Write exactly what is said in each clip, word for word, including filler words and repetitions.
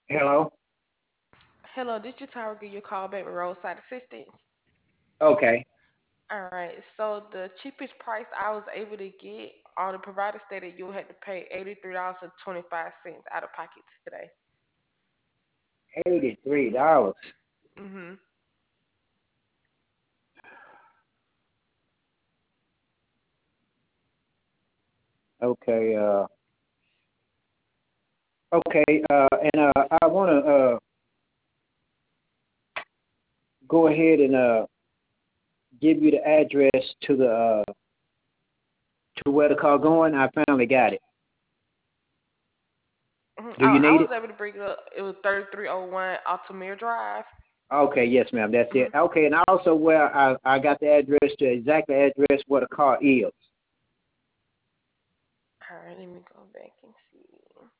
Hello? Hello, this is Tyra. Give you a call back with roadside assistance. Okay. All right, so the cheapest price I was able to get on the provider stated you had to pay eighty-three dollars and twenty-five cents out of pocket today. eighty-three dollars. Mhm. Okay, uh okay, uh and uh I wanna uh go ahead and uh give you the address to the uh to where the car going. I finally got it. Mhm. Do I, you I need was it? able to bring it up. It was thirty-three oh one Altamira Drive. Okay, yes ma'am, that's it. Mhm. Okay, and also where I, I got the address to exactly address where the car is. All right, let me go back and see.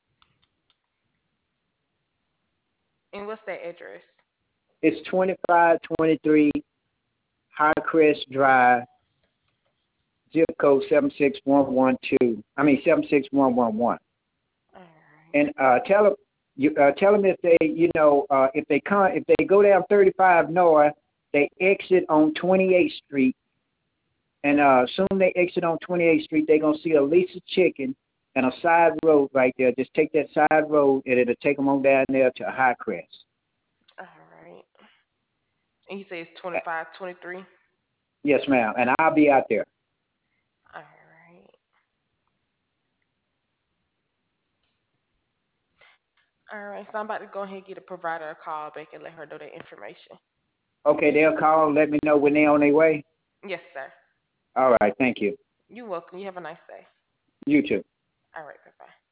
And what's that address? It's twenty-five twenty-three Highcrest Drive, zip code seven six one one two. I mean seven six one one one. All right. And uh, tell them you uh, tell them if they you know uh, if they come if they go down thirty-five north, they exit on twenty-eighth Street, and uh, soon they exit on twenty-eighth Street, they're gonna see a Lisa Chicken and a side road right there. Just take that side road, and it'll take them on down there to High Crest. All right. And you say it's Uh, twenty-five twenty-three. Yes, ma'am, and I'll be out there. All right. All right. So I'm about to go ahead and get a provider a call back and let her know that information. Okay, they'll call and let me know when they're on their way. Yes, sir. All right, thank you. You're welcome. You have a nice day. You too. All right. Bye bye.